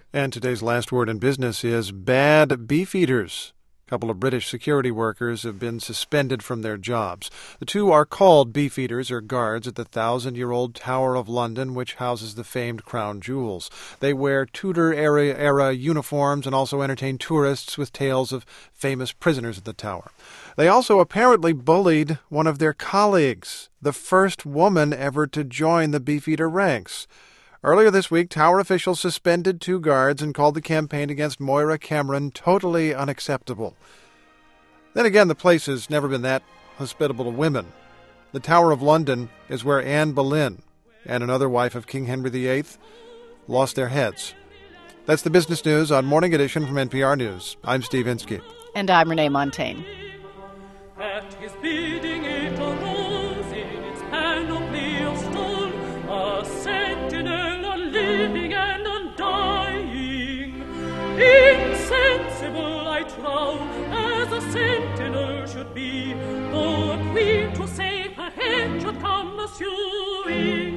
And today's last word in business is bad beefeaters. A couple of British security workers have been suspended from their jobs. The two are called beefeaters or guards at the 1,000-year-old Tower of London, which houses the famed crown jewels. They wear Tudor-era uniforms and also entertain tourists with tales of famous prisoners at the tower. They also apparently bullied one of their colleagues, the first woman ever to join the beefeater ranks. Earlier this week, Tower officials suspended two guards and called the campaign against Moira Cameron totally unacceptable. Then again, the place has never been that hospitable to women. The Tower of London is where Anne Boleyn and another wife of King Henry VIII lost their heads. That's the business news on Morning Edition from NPR News. I'm Steve Inskeep. And I'm Renee Montagne. At his bidding it arose in its panoply of stone, a sentinel unliving and undying. Insensible, I trow, as a sentinel should be, though a queen to save her head should come a-suing.